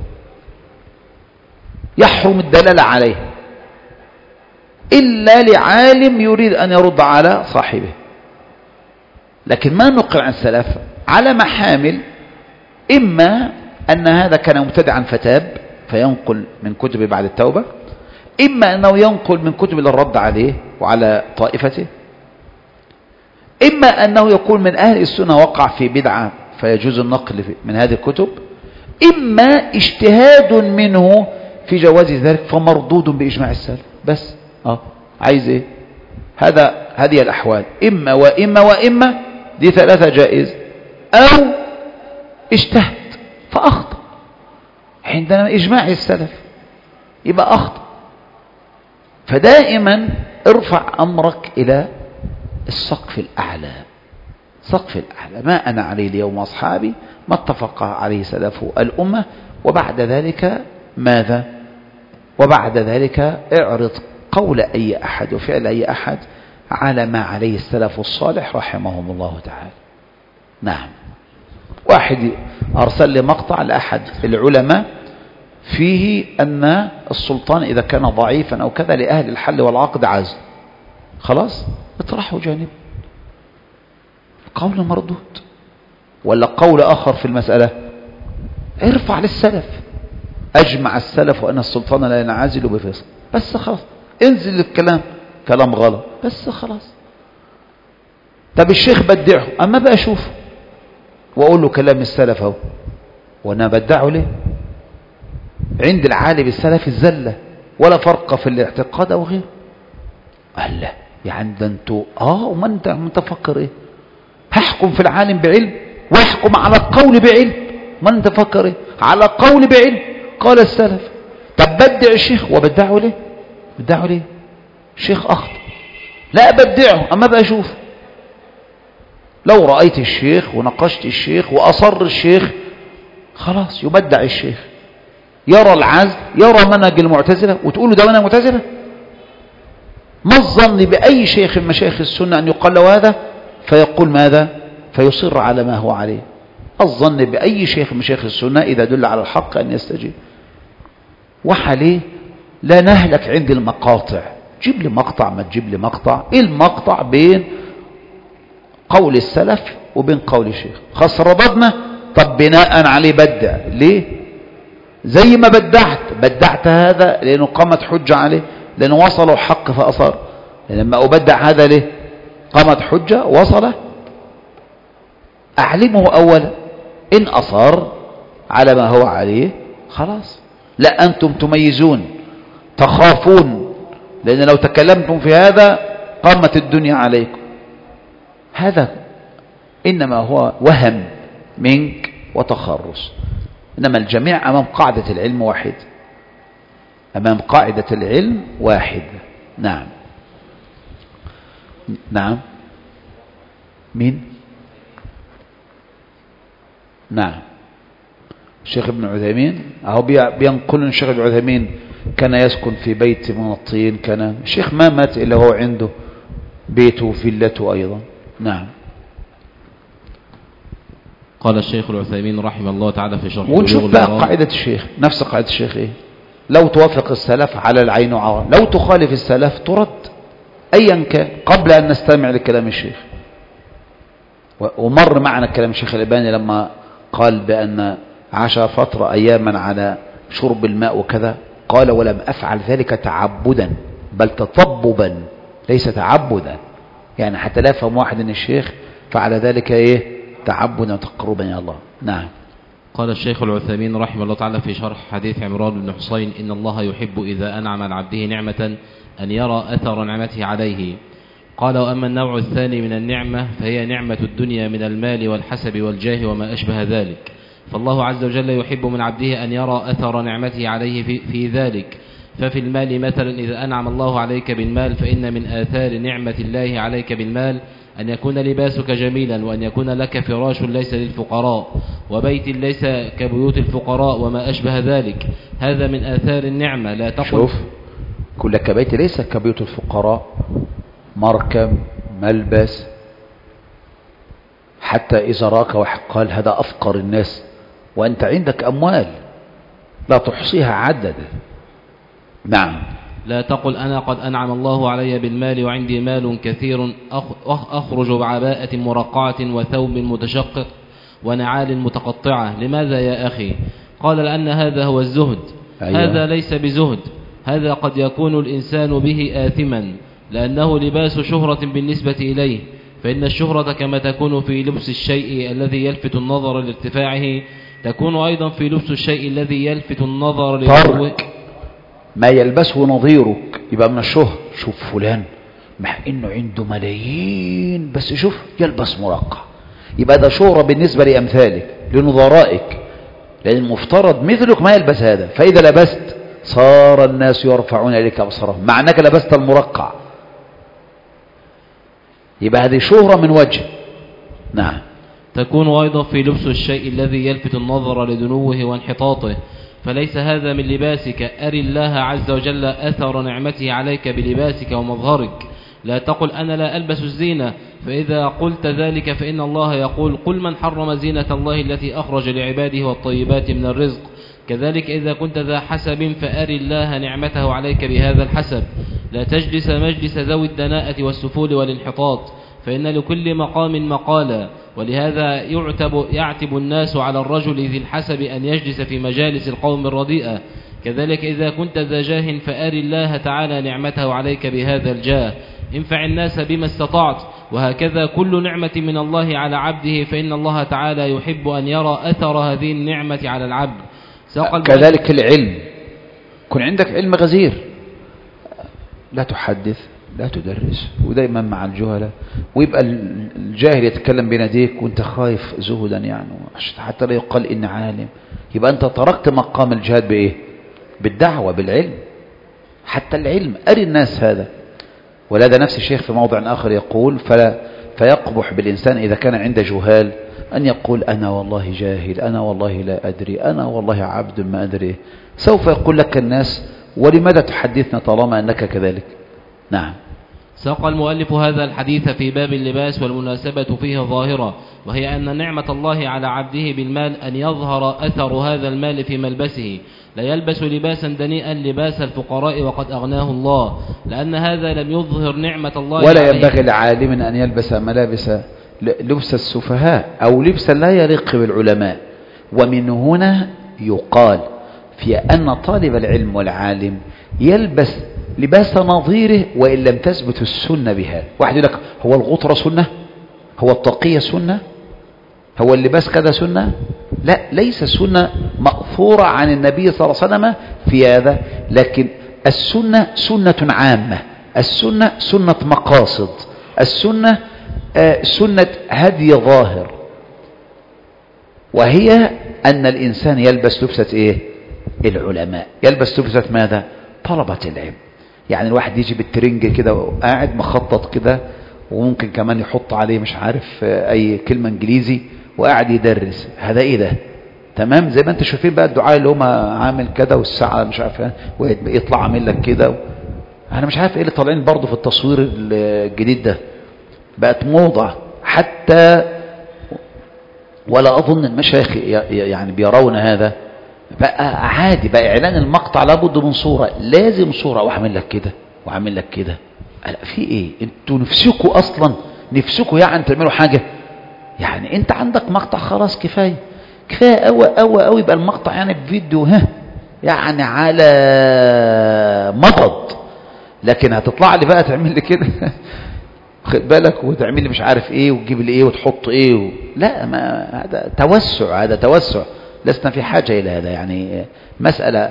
يحرم الدلالة عليه إلا لعالم يريد أن يرد على صاحبه. لكن ما نقل عن السلف على محامل، إما أن هذا كان مبتدعا فتاب فينقل من كتب بعد التوبة، إما أنه ينقل من كتب للرد عليه وعلى طائفته، إما أنه يكون من أهل السنة وقع في بدعة فيجوز النقل من هذه الكتب، إما اجتهاد منه في جواز ذلك فمردود بإجماع السلف. بس عايز ايه؟ هذه الأحوال، إما وإما دي 3 جائز، أو اجتهد فأخطأ عندنا إجماع السلف يبقى أخطأ. فدائما ارفع أمرك إلى السقف الأعلى، ما أنا عليه اليوم أصحابي، ما اتفق عليه سلف الأمة. وبعد ذلك ماذا؟ وبعد ذلك اعرض قول أي أحد وفعل أي أحد على ما عليه السلف الصالح رحمهم الله تعالى. نعم. واحد أرسل لي مقطع لأحد العلماء فيه أن السلطان إذا كان ضعيفا أو كذا لأهل الحل والعقد عزل، خلاص اطرحه جانب. قول مردود. ولا قول آخر في المسألة، ارفع للسلف، أجمع السلف أن السلطان لا ينعزل بفصل، بس خلاص انزل الكلام، كلام غلط بس خلاص. طب الشيخ بدعه، أما بقى أشوف وأقول له كلام السلف أهو، وأنا بدعه ليه؟ عند العالم السلف الزلة، ولا فرق في الاعتقاد أو غيره. قال لا يعني ده انتوا وما انت متفكر ايه؟ هحكم في العالم بعلم واحكم على القول بعلم، ما انت تفكر ايه؟ على قول بعلم قال السلف. طب بدع الشيخ، وبدعه ليه؟ بدعه ليه؟ الشيخ أخطأ، لا بدعه أما بقى أشوف. لو رأيت الشيخ وناقشت الشيخ وأصر الشيخ، خلاص يبدع الشيخ، يرى العزل، يرى منهج المعتزلة، وتقول له ده منهج المعتزلة. ما الظن بأي شيخ من مشايخ السنة أن يقال له هذا فيقول ماذا؟ فيصر على ما هو عليه. الظن بأي شيخ من مشايخ السنة إذا دل على الحق أن يستجيب. وحليه لا نهلك عند المقاطع، جيب لي مقطع ما تجيب لي مقطع. إيه المقطع بين قول السلف وبين قول الشيخ؟ خاص ربطنا. طب بناء عليه بدع ليه؟ زي ما بدعت هذا لأنه قامت حجة عليه، لأنه وصلوا حق فأصر. لما أبدع هذا ليه؟ قامت حجة وصل، أعلمه أولا، إن أصر على ما هو عليه خلاص. لا أنتم تميزون، تخافون، لأن لو تكلمتم في هذا قامت الدنيا عليكم. هذا إنما هو وهم منك وتخرص، إنما الجميع أمام قاعدة العلم واحد، أمام قاعدة العلم واحد. نعم نعم. مين؟ نعم الشيخ ابن عثيمين أهو بينقل أن الشيخ ابن عثيمين كان يسكن في بيت من الطين. كان الشيخ ما مات إلا هو عنده بيته وفيلته أيضا. نعم. قال الشيخ العثيمين رحمه الله تعالى في شرح ونشوف بقى قاعدة الشيخ، نفس قاعدة الشيخ إيه؟ لو توافق السلف على العين وعرى، لو تخالف السلف ترد أيا كان، قبل أن نستمع لكلام الشيخ. ومر معنا كلام الشيخ الألباني لما قال بأن عاش فترة أياما على شرب الماء وكذا، قال ولم أفعل ذلك تعبدا بل تطببا ليس تعبدا، يعني حتى لا يفهم واحد ان الشيخ فعل ذلك ايه؟ تعبدا وتقربا الى الله. نعم. قال الشيخ العثيمين رحمه الله تعالى في شرح حديث عمران بن حسين إن الله يحب إذا أنعم على عبده نعمة أن يرى أثر نعمته عليه. قال وأما النوع الثاني من النعمة فهي نعمة الدنيا من المال والحسب والجاه وما أشبه ذلك، فالله عز وجل يحب من عبده أن يرى أثر نعمته عليه في ذلك. ففي المال مثلا إذا أنعم الله عليك بالمال فإن من آثار نعمة الله عليك بالمال أن يكون لباسك جميلا، وأن يكون لك فراش ليس للفقراء، وبيت ليس كبيوت الفقراء وما أشبه ذلك. هذا من آثار النعمة. لا تقل شوف كل لك بيت ليس كبيوت الفقراء، مركب، ملبس، حتى إذا راك واحد قال هذا أفقر الناس وأنت عندك أموال لا تحصيها عددا. نعم. لا تقل أنا قد أنعم الله علي بالمال وعندي مال كثير أخرج بعباءة مرقعة وثوب متشقق ونعال متقطعة. لماذا يا أخي؟ قال لأن هذا هو الزهد. أيوة. هذا ليس بزهد، هذا قد يكون الإنسان به آثما لأنه لباس شهرة بالنسبة إليه، فإن الشهرة كما تكون في لبس الشيء الذي يلفت النظر لارتفاعه تكون أيضا في لبس الشيء الذي يلفت النظر ترك ما يلبسه نظيرك يبقى من الشهر. شوف فلان مع انه عنده ملايين بس شوف يلبس مرقع، يبقى ده شهرة بالنسبة لأمثالك لنظرائك، لأن المفترض مثلك ما يلبس هذا، فإذا لبست صار الناس يرفعون إليك أبصارهم مع أنك لبست المرقع، يبقى هذه شهرة من وجه. نعم. تكون أيضا في لبس الشيء الذي يلفت النظر لدنوه وانحطاطه، فليس هذا من لباسك. أري الله عز وجل أثر نعمته عليك بلباسك ومظهرك. لا تقل أنا لا ألبس الزينة، فإذا قلت ذلك فإن الله يقول قل من حرم زينة الله التي أخرج لعباده والطيبات من الرزق. كذلك إذا كنت ذا حسب فأر الله نعمته عليك بهذا الحسب، لا تجلس مجلس ذوي الدناءة والسفول والانحطاط، فإن لكل مقام مقالا، ولهذا يعتب الناس على الرجل ذي الحسب أن يجلس في مجالس القوم الرديئة. كذلك إذا كنت ذا جاه فأر الله تعالى نعمته عليك بهذا الجاه، انفع الناس بما استطعت. وهكذا كل نعمة من الله على عبده، فإن الله تعالى يحب أن يرى أثر هذه النعمة على العبد. كذلك العلم، كن عندك علم غزير، لا تحدث لا تدرس، ودايما مع الجهلاء، ويبقى الجاهل يتكلم بين يديك وانت خايف زهدا يعني حتى لا يقال إن عالم. يبقى انت تركت مقام الجهاد بإيه؟ بالدعوة بالعلم. حتى العلم أري الناس هذا. ولهذا نفس الشيخ في موضع آخر يقول فيقبح بالإنسان إذا كان عنده جهال أن يقول أنا والله جاهل، أنا والله لا أدري، أنا والله عبد ما أدري. سوف يقول لك الناس ولماذا تحدثنا طالما أنك كذلك. نعم. ساق المؤلف هذا الحديث في باب اللباس، والمناسبة فيه ظاهرة، وهي أن نعمة الله على عبده بالمال أن يظهر أثر هذا المال في ملبسه، لا يلبس لباسا دنيئا لباس الفقراء وقد أغناه الله، لأن هذا لم يظهر نعمة الله ولا عليه. ينبغي لعالم أن يلبس ملابس لبس السفهاء أو لبسا لا يليق بالعلماء. ومن هنا يقال في أن طالب العلم والعالم يلبس لباس نظيره وإن لم تثبت السنة بها. واحد يقول لك هو الغطرة سنة؟ هو الطاقية سنة؟ هو اللباس كذا سنة؟ لا، ليس سنة مأثورة عن النبي صلى الله عليه وسلم في هذا، لكن السنة سنة عامة، السنة سنة مقاصد، السنة سنة هدي ظاهر، وهي أن الإنسان يلبس لبسة إيه؟ العلماء، يلبس لبسة ماذا؟ طلبة العلم. يعني الواحد يجي بالترنج كده وقاعد مخطط كده، وممكن كمان يحط عليه مش عارف أي كلمة إنجليزي وقاعد يدرس. هذا إيه ده؟ تمام. زي ما انت شايفين بقى الدعاء اللي هم عامل كده والساعة مش عارف ويطلع عامل لك كده أنا مش عارف إيه اللي طالعين برضه في التصوير الجديد ده، بقت موضة حتى، ولا أظن المشايخ يعني بيرون هذا. بقى عادي، بقى إعلان المقطع لابد من صورة، لازم صورة، وعامل لك كده وعامل لك كده. في إيه؟ انتوا نفسكوا أصلا، نفسكوا يعني تعملوا حاجة؟ يعني انت عندك مقطع خلاص كفاية قوي قوي قوي. يبقى المقطع يعني بفيديو يعني على مضض، لكن هتطلع لي بقى تعمل لي كده خد بالك، وتعمل لي مش عارف ايه وتجيب لي ايه وتحط ايه لا، ما هذا توسع، هذا توسع، لسنا في حاجة الى هذا. يعني مسألة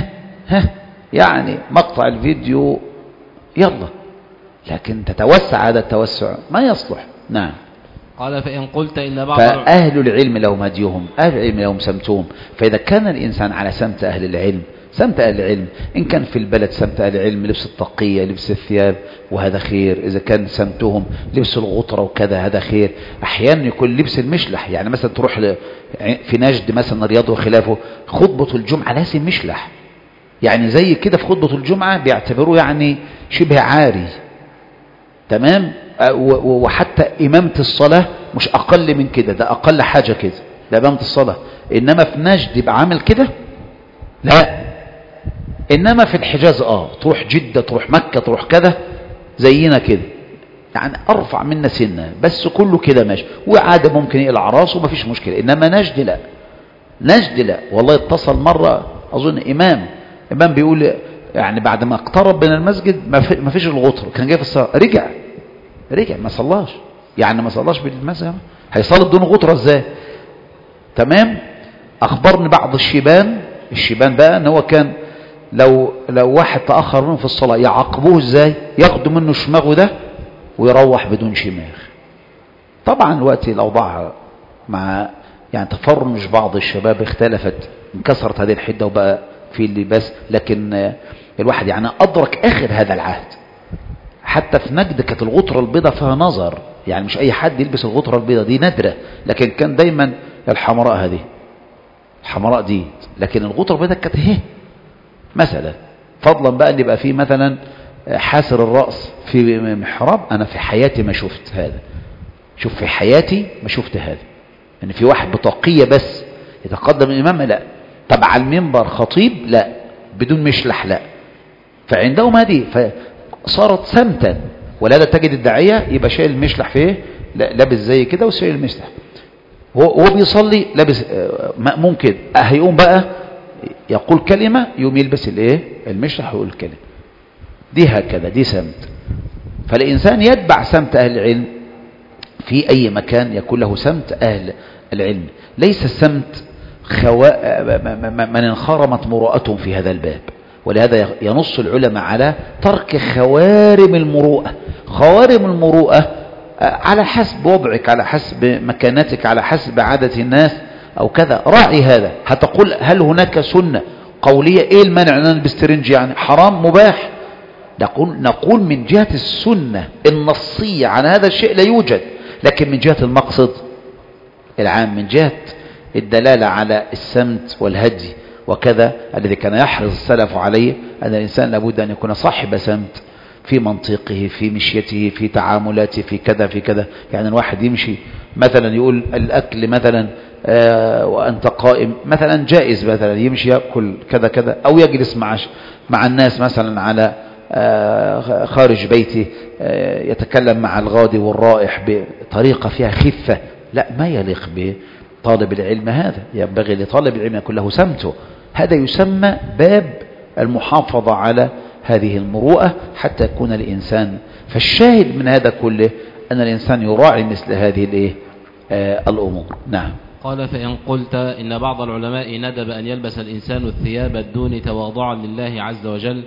يعني مقطع الفيديو يلا، لكن تتوسع، هذا التوسع ما يصلح. نعم. قال فإن قلت إن بعض فأهل العلم لهم هديهم، أهل العلم لهم سمتهم. فإذا كان الإنسان على سمت أهل العلم، سمت أهل العلم، إن كان في البلد سمت أهل العلم لبس الطاقية لبس الثياب وهذا خير، إذا كان سمتهم لبس الغطرة وكذا هذا خير. أحيانا يكون لبس المشلح، يعني مثلا تروح في نجد مثلا رياض وخلافه خطبة الجمعة لازم مشلح، يعني زي كده في خطبة الجمعة بيعتبروه يعني شبه عاري. تمام. وحتى إمامة الصلاة مش أقل من كده، ده أقل حاجة كده، ده إمامة الصلاة. إنما في نجد يبقى عامل كده لا. إنما في الحجاز تروح جدة تروح مكة تروح كذا زينا كده، يعني أرفع منا سنة، بس كله كده ماشي، وعادة ممكن يقلع راسه وما فيش مشكلة. إنما نجد لا، نجد لا. والله اتصل مرة أظن إمام بيقول يعني بعد ما اقترب من المسجد ما فيش الغطر، كان جاي في الصلاة رجع ما صلاش، يعني ما صلاش بالمسجد، هيصلي بدون غطرة ازاي؟ تمام. اخبرني بعض الشيبان بقى ان هو كان لو واحد تأخر منه في الصلاة يعاقبوه ازاي؟ ياخدوا منه شماغه ده ويروح بدون شماغ. طبعا الوقت الاوضاع مع يعني تفرج بعض الشباب اختلفت، انكسرت هذه الحدة وبقى في اللباس، لكن الواحد يعني ادرك اخر هذا العهد. حتى في نجد كانت الغطرة البيضاء فيها نظر، يعني مش اي حد يلبس الغطرة البيضاء دي، نادرة، لكن كان دايما الحمراء هذه، الحمراء دي، لكن الغطرة البيضاء كانت مثلا. فضلا بقى ان يبقى فيه مثلا حاسر الرأس في محراب. انا في حياتي ما شفت هذا، شوف في حياتي ما شفت هذا، ان في واحد بطاقية بس يتقدم الامام، لا، طب على المنبر خطيب لا، بدون مشلح لا. فعندهم هذه فصارت سمتا، ولهذا تجد الداعية يبقى شايل المشلح فيه، لابس زي كده وشايل المشلح، هو بيصلي لابس مأموم كده، هيقوم بقى يقول كلمة يقوم يلبس الايه المشلح ويقول الكلمة دي هكذا، دي سمت. فالإنسان يتبع سمت أهل العلم في أي مكان يكون له سمت أهل العلم، ليس السمت من انخرمت مروءتهم في هذا الباب. ولهذا ينص العلماء على ترك خوارم المروءة. خوارم المروءة على حسب وضعك، على حسب مكانتك، على حسب عادة الناس أو كذا، راعي هذا. هتقول هل هناك سنة قولية ايه المانع ان نلبس ترنج يعني حرام مباح؟ نقول من جهة السنة النصية عن هذا الشيء لا يوجد، لكن من جهة المقصد العام، من جهة الدلالة على السمت والهدي وكذا الذي كان يحرص السلف عليه، أن الإنسان لابد أن يكون صاحب سمت في منطقه، في مشيته، في تعاملاته، في كذا في كذا. يعني الواحد يمشي مثلا يقول الأكل مثلا وأنت قائم مثلا جائز، مثلا يمشي يأكل كذا كذا، أو يجلس مع الناس مثلا على خارج بيته يتكلم مع الغادي والرائح بطريقة فيها خفة، لا، ما يليق بطالب العلم هذا. ينبغي لطالب العلم يكون له سمته. هذا يسمى باب المحافظة على هذه المروءة حتى يكون الإنسان. فالشاهد من هذا كله أن الإنسان يراعي مثل هذه الأمور. نعم. قال فإن قلت إن بعض العلماء ندب أن يلبس الإنسان الثياب الدون تواضعا لله عز وجل.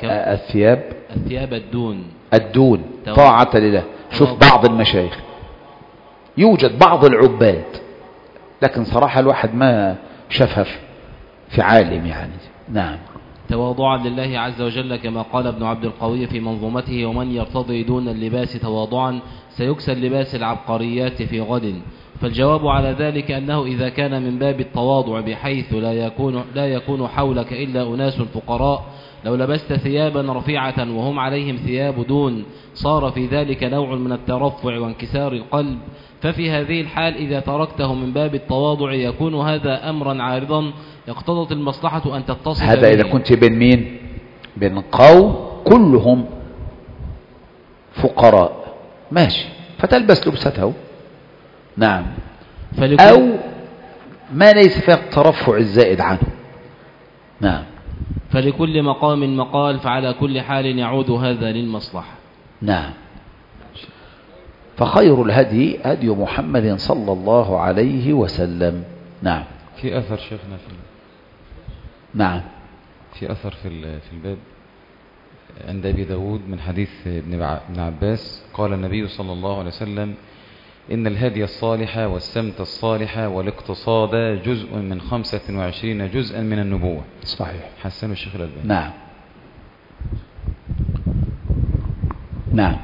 الثياب الدون طاعة طاعة لله. شوف بعض المشايخ يوجد بعض العباد، لكن صراحة الواحد ما شافها في عالم يعني. نعم. تواضعا لله عز وجل كما قال ابن عبد القوي في منظومته: ومن يرتضي دون اللباس تواضعا سيكسى اللباس العبقريات في غد. فالجواب على ذلك أنه إذا كان من باب التواضع بحيث لا يكون حولك إلا أناس فقراء، لو لبست ثيابا رفيعة وهم عليهم ثياب دون صار في ذلك نوع من الترفع وانكسار القلب. ففي هذه الحال إذا تركته من باب التواضع يكون هذا أمرا عارضا اقتضت المصلحة أن تتصل هذا إذا كنت بين مين؟ بين قوم كلهم فقراء ماشي، فتلبس لبسته. نعم. أو ما ليس فيه الترفع الزائد عنه. نعم. فلكل مقام مقال، فعلى كل حال يعود هذا للمصلحة. نعم. فخير الهدي هدي محمد صلى الله عليه وسلم. نعم. في أثر شيخنا نعم. في أثر في الباب عند أبي داود من حديث ابن عباس قال النبي صلى الله عليه وسلم: إن الهدي الصالح والسمت الصالح والاقتصاد جزء من 25 جزءا من النبوة. صحيح. حسن الشيخ الألباني. نعم. نعم.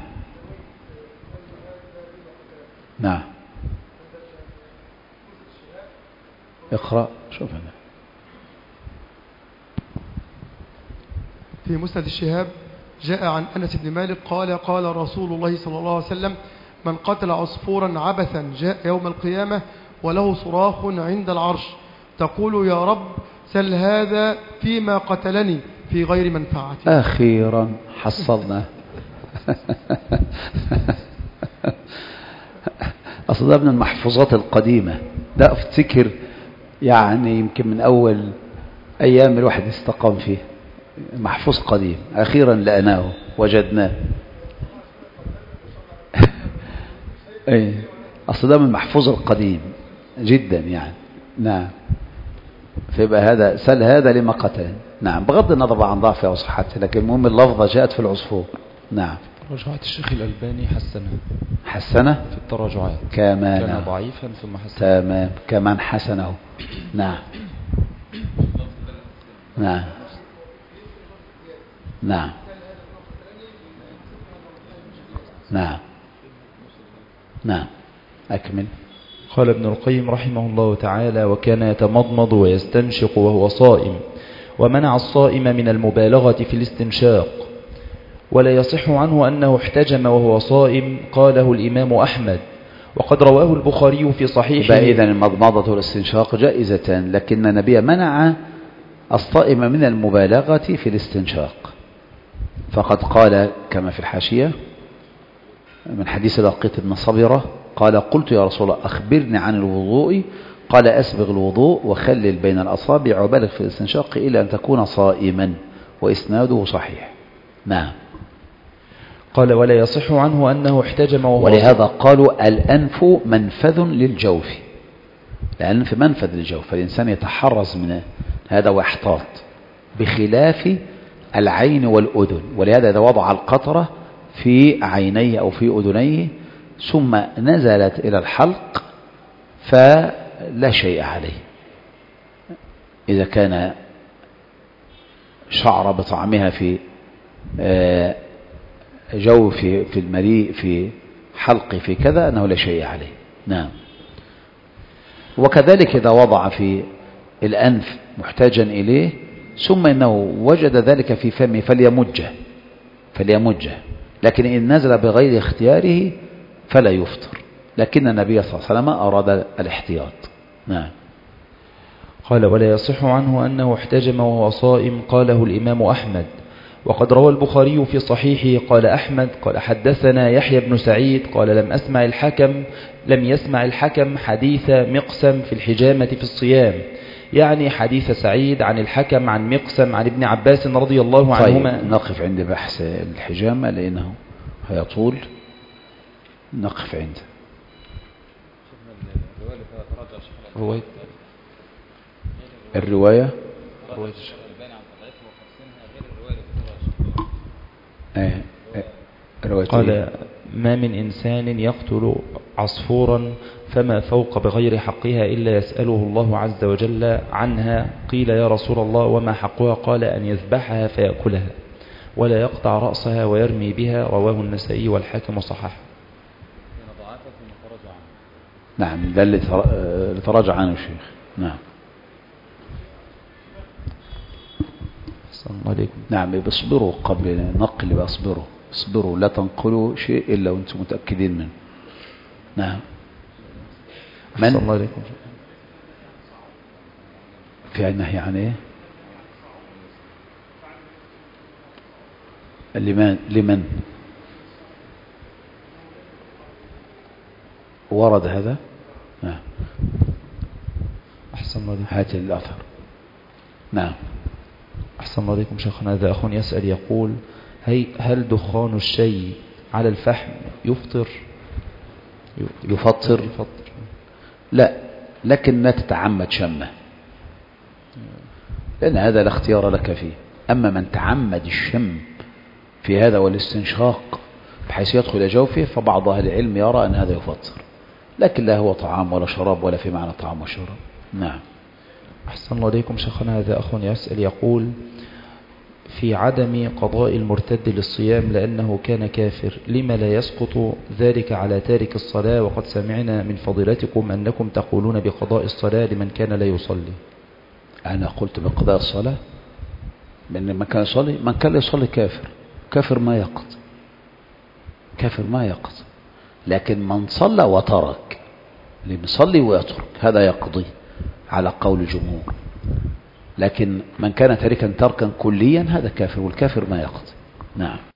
نعم. اقرأ. شوف هنا في مسند الشهاب جاء عن أنس بن مالك قال: قال رسول الله صلى الله عليه وسلم: من قتل عصفورا عبثا جاء يوم القيامة وله صراخ عند العرش تقول: يا رب سل هذا فيما قتلني في غير منفعتي. أخيرا حصلنا. أصل ده من المحفوظات القديمة، ده افتكر يعني يمكن من أول أيام الواحد استقام فيه، محفوظ قديم أخيرا لقناه وجدناه. ايه، أصل ده من المحفوظ القديم جدا يعني. نعم. فيبقى هذا سل هذا لما قتل. نعم. بغض النظر عن ضعفه أو صحته، لكن المهم اللفظة جاءت في العصفور. نعم. تراجعات الشيخ الألباني حسنه في التراجعات كان ضعيفا ثم حسنه. تمام. كمان حسنه. نعم. نعم. نعم. نعم. نعم. أكمل. قال ابن القيم رحمه الله تعالى: وكان يتمضمض ويستنشق وهو صائم، ومنع الصائم من المبالغة في الاستنشاق، ولا يصح عنه أنه احتجم وهو صائم. قاله الإمام أحمد، وقد رواه البخاري في صحيحه. إذن المضمضة والاستنشاق جائزة، لكن النبي منع الصائم من المبالغة في الاستنشاق، فقد قال كما في الحاشية من حديث لقيط بن صبرة قال قلت يا رسول الله أخبرني عن الوضوء، قال أسبغ الوضوء وخلل بين الأصابع وبالغ في الاستنشاق إلى أن تكون صائما، وإسناده صحيح. نعم. قال ولا يصح عنه أنه احتجم وهو ولهذا قالوا الأنف منفذ للجوف، الأنف منفذ للجوف، فالإنسان يتحرز من هذا ويحتاط، بخلاف العين والأذن. ولهذا إذا وضع القطرة في عينيه أو في أذنيه ثم نزلت إلى الحلق فلا شيء عليه. إذا كان شعر بطعمها في جو في المريء في حلق في كذا أنه لا شيء عليه. نعم. وكذلك إذا وضع في الأنف محتاجا إليه ثم إنه وجد ذلك في فمه فليمجه، لكن إن نزل بغير اختياره فلا يفطر، لكن النبي صلى الله عليه وسلم أراد الاحتياط. نعم. قال ولا يصح عنه أنه احتجم وهو صائم، قاله الإمام أحمد. وقد روى البخاري في صحيحه قال أحمد قال حدثنا يحيى بن سعيد قال لم يسمع الحكم حديث مقسم في الحجامة في الصيام، يعني حديث سعيد عن الحكم عن مقسم عن ابن عباس رضي الله عنهما. طيب نقف عند بحث الحجامة لأنه هيطول، نقف عنده. الرواية قال ما من إنسان يقتل عصفورا فما فوق بغير حقها إلا يسأله الله عز وجل عنها. قيل يا رسول الله وما حقها؟ قال أن يذبحها فيأكلها ولا يقطع رأسها ويرمي بها. رواه النسائي والحاكم وصححه. نعم ده اللي تراجع عنه الشيخ. نعم. نعم بيصبروا قبل نقل، اصبروا لا تنقلوا شيء إلا وانتم متأكدين منه. نعم. من الله عليكم في النهي عن ايه؟ لمن ورد هذا؟ نعم. أحسن الله عليكم. هات الأثر. نعم. أحسن الله عليكم شيخنا. هذا أخ يسأل يقول هل دخان الشيء على الفحم يفطر؟ لا، لكن لا تتعمد شمه، لأن هذا لا اختيار لك فيه. أما من تعمد الشم في هذا والاستنشاق بحيث يدخل جوفه فبعض أهل العلم يرى أن هذا يفطر، لكن لا هو طعام ولا شراب ولا في معنى طعام وشراب. نعم. أحسن الله عليكم شيخنا. هذا أخ يسأل يقول في عدم قضاء المرتد للصيام لأنه كان كافر، لما لا يسقط ذلك على تارك الصلاة؟ وقد سمعنا من فضيلتكم أنكم تقولون بقضاء الصلاة لمن كان لا يصلي. أنا قلت بقضاء الصلاة من من كان يصلي، من كان يصلي كافر ما يقضي، لكن من صلى وترك، اللي بيصلي ويترك هذا يقضي على قول الجمهور، لكن من كان تاركا تركا كليا هذا كافر، والكافر ما يقضي. نعم.